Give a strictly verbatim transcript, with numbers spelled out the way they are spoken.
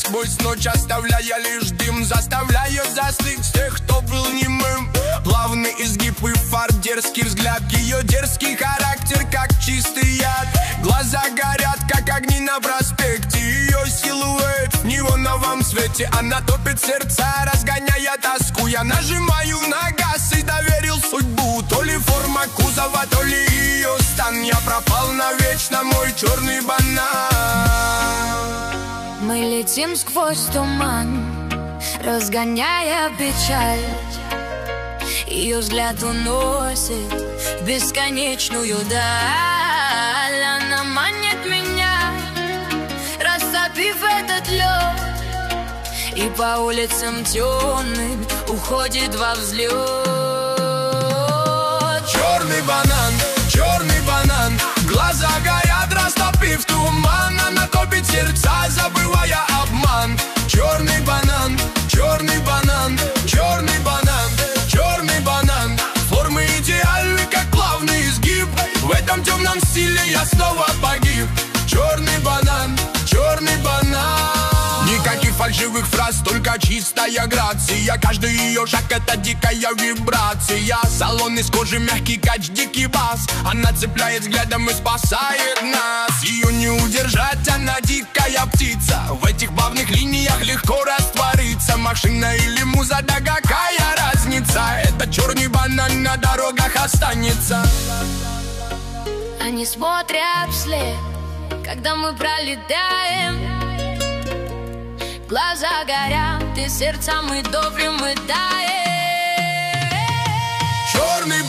сквозь ночь, оставляя лишь дым, заставляет застыть тех, кто был немым. Плавный изгиб и фар, дерзкий взгляд, ее дерзкий характер, как чистый яд. Глаза горят, как огни на проспекте, ее силуэт в неоновом свете. Она топит сердца, разгоняя тоску. Я нажимаю на газ и доверил судьбу. То ли форма кузова, то ли ее стан. Я пропал навечно, мой черный банан. Мы летим сквозь туман, разгоняя печаль. Ее взгляд уносит в бесконечную даль. Она манит меня, растопив этот лед, и по улицам темным уходит во взлет. Черный банан, черный банан, глаза горят, растопив туман. Она топит сердца, забывая обман. Черный банан, черный банан, черный банан, черный банан. Формы идеальны, как плавный изгиб. В этом темном стиле я снова погиб. Черный банан, черный банан. Никаких фальшивых фраз, только чистая грация. Каждый ее шаг — это дикая вибрация. Салон из кожи, мягкий кач, дикий бас. Она цепляет взглядом и спасает нас. Ее не удержать, она дикая птица. В этих плавных линиях легко раствориться. Машина или муза, да какая разница? Это черный банан на дорогах останется. Они смотрят вслед, когда мы пролетаем. Глаза горят, и сердца мы топим, мы таем. Черный